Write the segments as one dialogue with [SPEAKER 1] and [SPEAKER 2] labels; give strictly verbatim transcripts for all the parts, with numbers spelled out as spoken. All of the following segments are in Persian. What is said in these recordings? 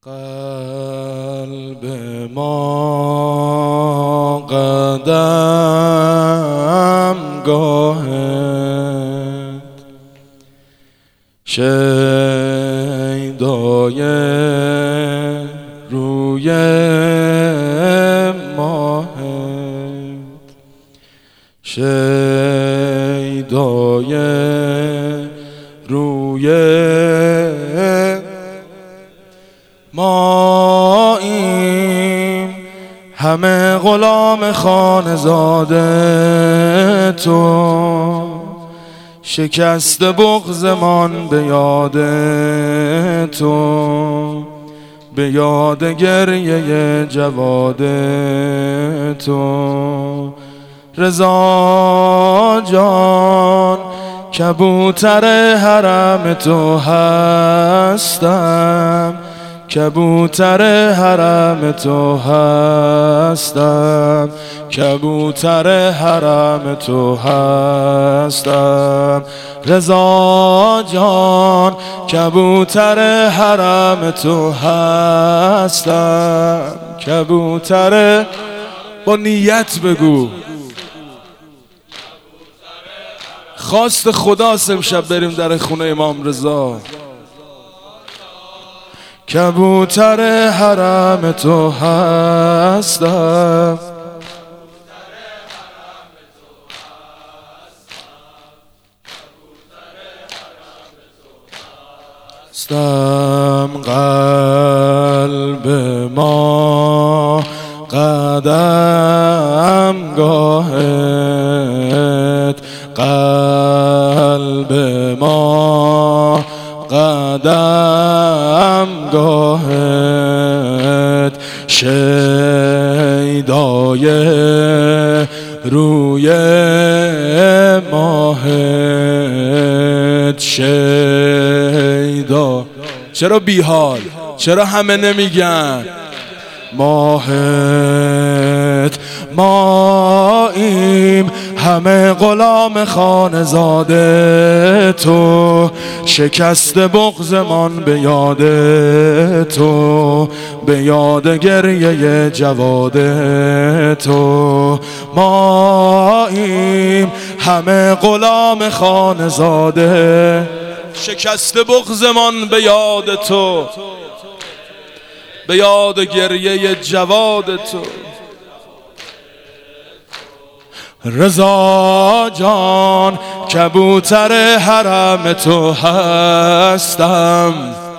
[SPEAKER 1] قلب ما قدم گاهت شیدای روی ماهت شیدای روی ما ایم همه غلام خانزاده تو شکست بغضمان به یاد تو به یاد گریه جواد تو رضا جان کبوتر حرم تو هستم کبوتر حرم تو هستم کبوتر حرم تو هستم رضا جان کبوتر حرم تو هستم کبوتر با نیت بگو خواست خداست امشب بریم در خونه امام رضا کبوتر حرم تو هستم هستم قلب ما قدم گاهت قلب ما قدم گاهت شیدای روی ماهت شیدا چرا بیحال چرا همه نمیگن ماهت ما ایم همه غلام خانزاده تو شکست بغضمان به یاد تو به یاد گریه جواد تو ما ایم همه غلام خانزاده شکست بغضمان به یاد تو به یاد گریه جواد تو رضا جان کبوتر حرم تو هستم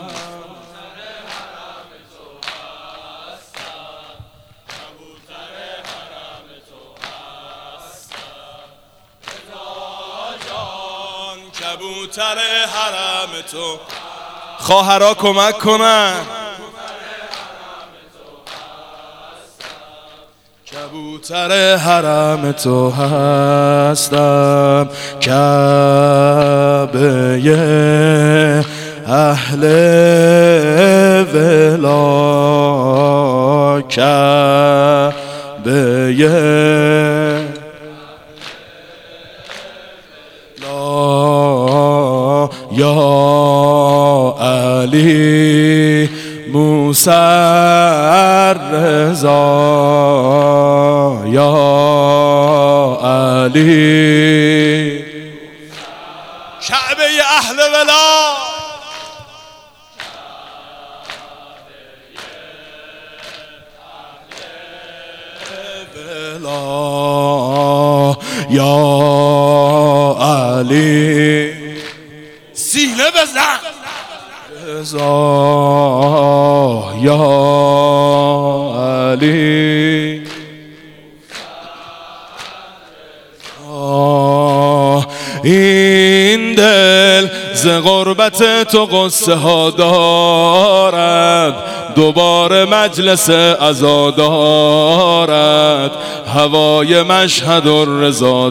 [SPEAKER 1] کبوتر حرم تو خواهرها کمک کنن کبوتر حرم تو هستم کعبه اهل ولا کعبه لا یا علی موسی رضا یا علی کعبه اهل ولا ولا یا علی سینه بزن رضا یا علی این دل ز غربت تو قصه ها دارد دوباره مجلس عزا دارد هوای مشهد الرضا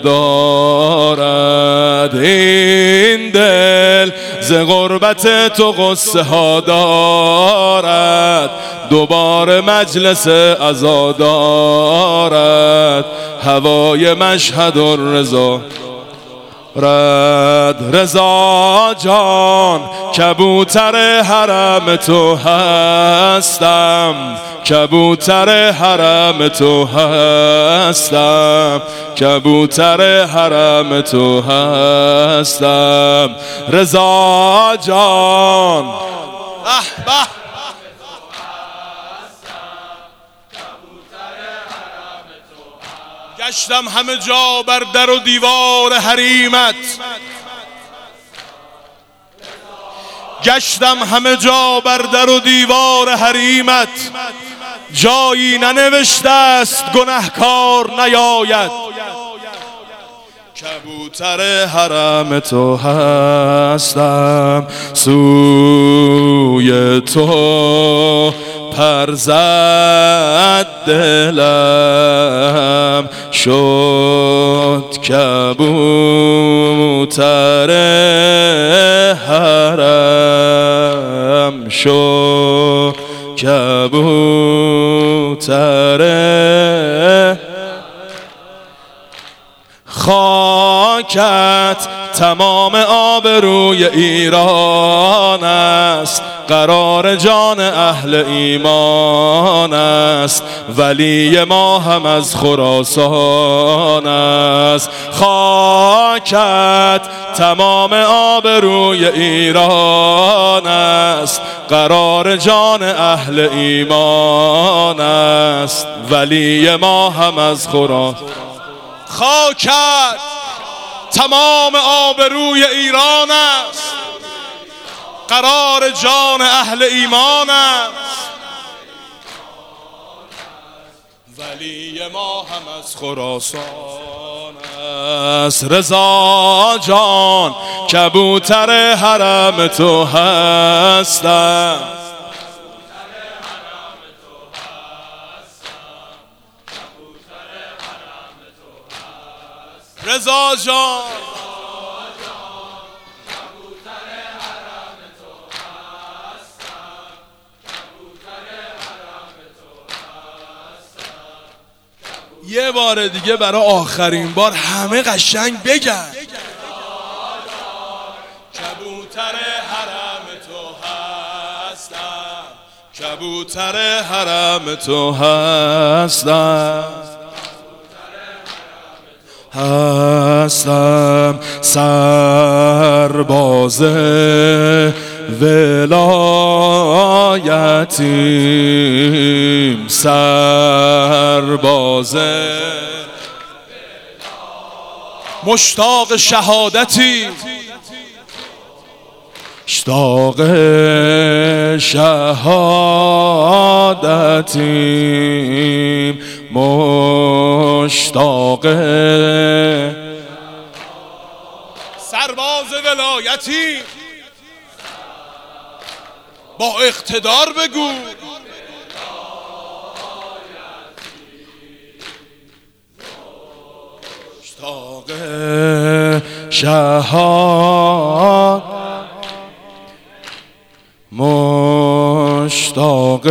[SPEAKER 1] دارد این دل ز غربت تو قصه ها دارد دوباره مجلس عزا دارد هوای مشهد الرضا رد رضا جان کبوتر حرم تو هستم، کبوتر حرم تو هستم، کبوتر حرم تو هستم رضا جان. به به گشتم همه جا بر در و دیوار حریمت، گشتم همه جا بر در و دیوار حریمت، جایی ننوشته است گنهکار نیاید. کبوتر حرم تو هستم، سوی تو پر زد دلم، شد کبوتر حرم، شد کبوتر خاکت تمام آبروی ایران است، قرار جان اهل ایمان است، ولی ما هم از خراسان است. خاکت تمام آبروی ایران است، قرار جان اهل ایمان است، ولی ما هم از خراسان. خاکت تمام آبروی ایران است، قرار جان اهل ایمان است، ولی ما هم از خراسان است. رضا جان کبوتر حرم تو هستم، رضا جان یه بار دیگه برای آخرین بار همه قشنگ بگن. کبوتر حرم تو هستم، کبوتر حرم تو هستم، هستم سرباز ولایتیم، سرباز مشتاق شهادتی، مشتاق شهادتیم، مشتاق سرباز ولایتی. با اقتدار بگو مشتاق شهادت، مشتاق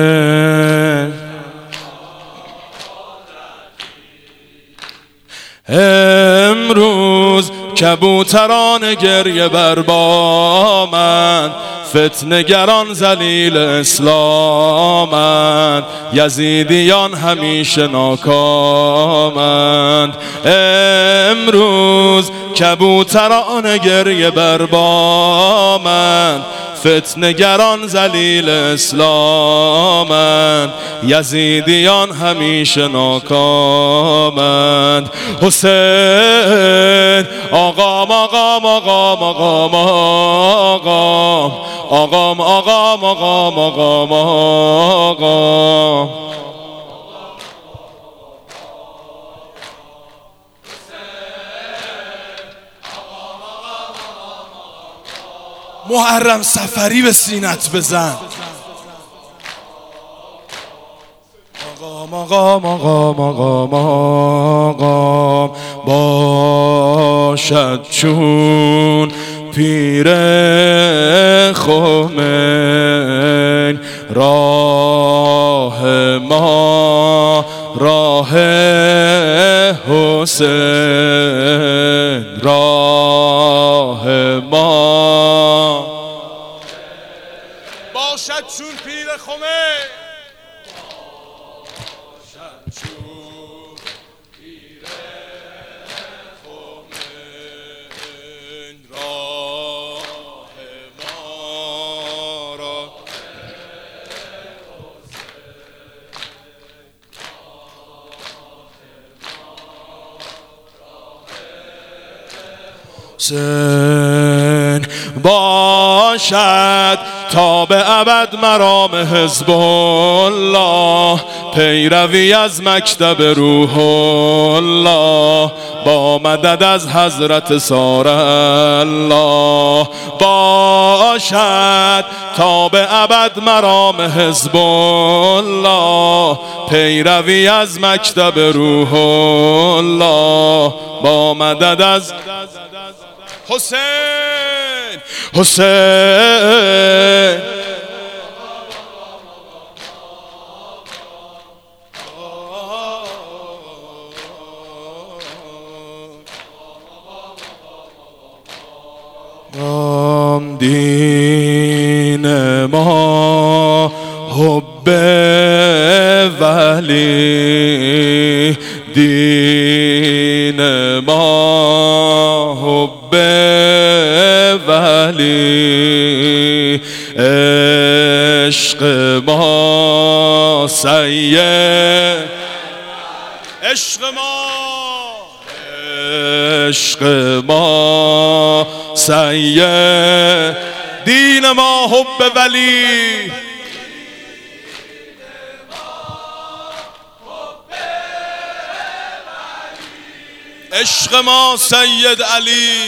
[SPEAKER 1] امروز کبوتران گریه بر بامند، فتنه‌گران ذلیل اسلامند، یزیدیان همیشه ناکامند. امروز کبوتران گریه بر بامند، فتنه‌گران ذلیل اسلامند، یزیدیان همیشه ناکامند. حسین آقام آقام آقام آقام آقام آقام آقام آقام آقام آقام محرم سفری به سینت بزن. آقام آقام آقام آقام آقام باشد چون پیر خمین، راه ما راه حسین، راه پیر خمه حسین باشد تا به ابد مرام حزب الله، پیروی از مکتب روح الله، با مدد از حضرت سار الله. باشد تا به ابد مرام حزب الله، پیروی از مکتب روح الله، با مدد از حسین حسین نام دین ما حب ولی، دین ما حب ولی، عشق ما سید، عشق ما عشق ما سید، دین ما حب ولی، عشق ما سید علی،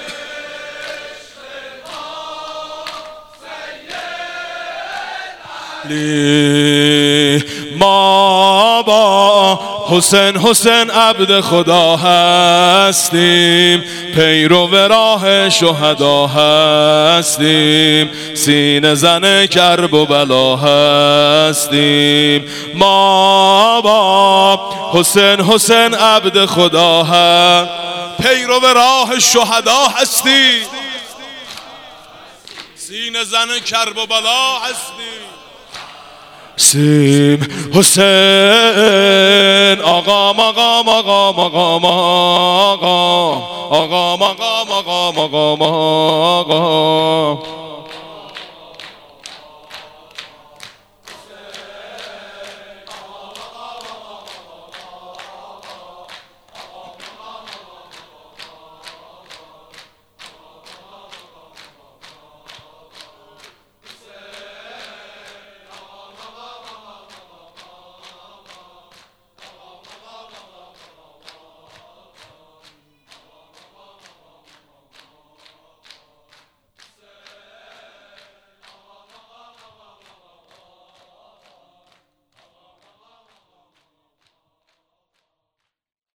[SPEAKER 1] ما با حسین حسین عبد خدا هستیم، پیرو راه شهدا هستیم، سینه زن کرب و بلا هستیم. ما با حسین حسین عبد خدا هستیم، پیرو راه شهدا هستیم، سینه زن کرب و بلا هستیم. سیم حسین آقا آقا آقا آقا آقا آقا آقا آقا آقا آقا